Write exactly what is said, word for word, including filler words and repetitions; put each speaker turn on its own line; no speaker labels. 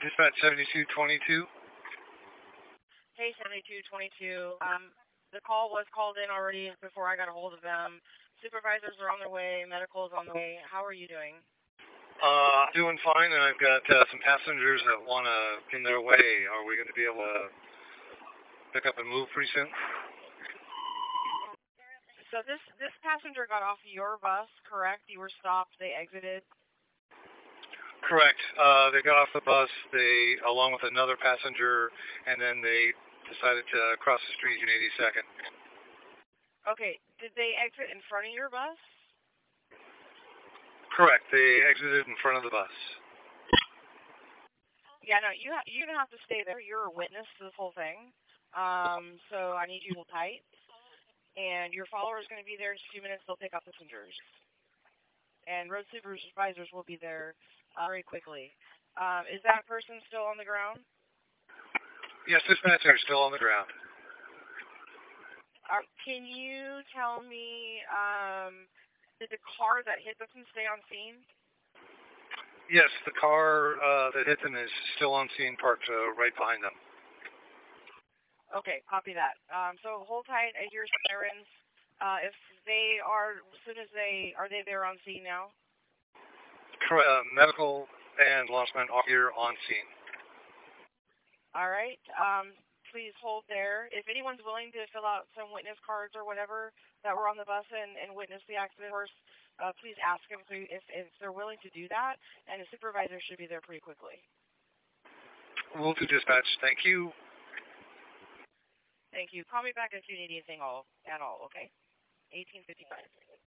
Dispatch seventy-two twenty-two.
Hey, seventy-two twenty-two. Um, the call was called in already before I got a hold of them. Supervisors are on their way. Medical is on the way. How are you doing?
Uh, I'm doing fine, and I've got uh, some passengers that want to in their way. Are we going to be able to pick up and move pretty soon?
So this this passenger got off your bus, correct? You were stopped. They exited.
Correct. Uh, they got off the bus. They, along with another passenger, and then they decided to cross the street in eighty-second.
Okay. Did they exit in front of your bus?
Correct. They exited in front of the bus.
Yeah, no, you ha- you're gonna have to stay there. You're a witness to this whole thing. Um, so I need you to hold tight. And your follower is going to be there in just a few minutes. They'll pick up passengers. And road supervisors will be there uh, very quickly. Um, is that person still on the ground?
Yes, this passenger is still on the ground.
Uh, can you tell me, um, did the car that hit them stay on scene?
Yes, the car uh, that hit them is still on scene, parked uh, right behind them.
Okay, copy that. Um, so hold tight at your sirens. Uh, if they are, as soon as they, are they there on scene now?
Correct. Uh, medical and law enforcement are here on scene.
All right. Um, please hold there. If anyone's willing to fill out some witness cards or whatever that were on the bus and, and witness the accident, first, uh, please ask them if, if they're willing to do that, and the supervisor should be there pretty quickly.
We'll do dispatch. Thank you.
Thank you. Call me back if you need anything all, at all, okay? eighteen fifty-five.